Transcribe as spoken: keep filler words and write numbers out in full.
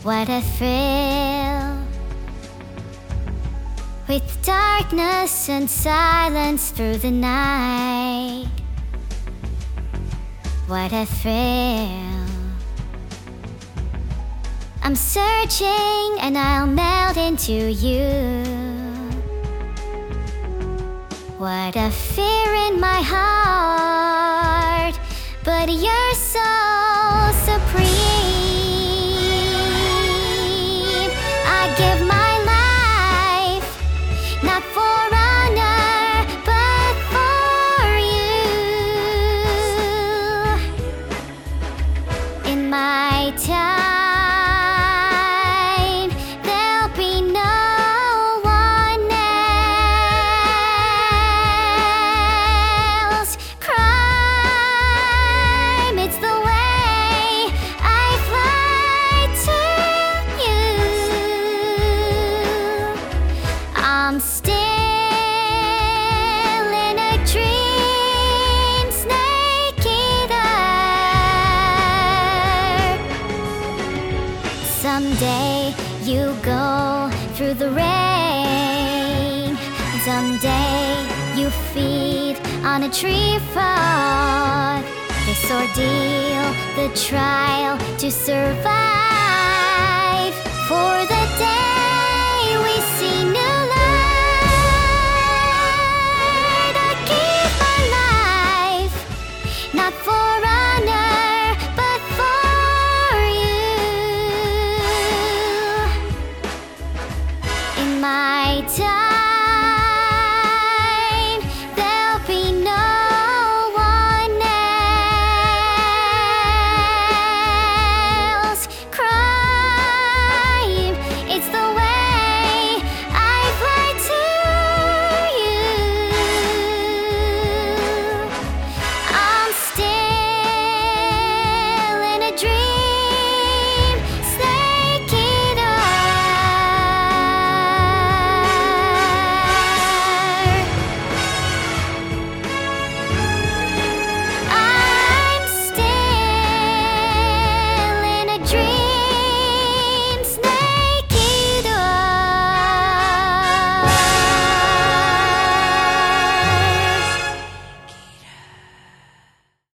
What a thrill, with darkness and silence through the night. What a thrill. I'm searching and I'll melt into you. What a fear in my heart, but you're so supreme. I give my life, not for honor, but for you. In my time, there'll be no one else. Crime, it's the way I fly to you. I'm still in a dream, snake eater. Someday you go through the rain. Someday you feed on a tree frog. This ordeal, the trial to survive. For the day we see new light. I give my life, not for honor, but for you. In my time.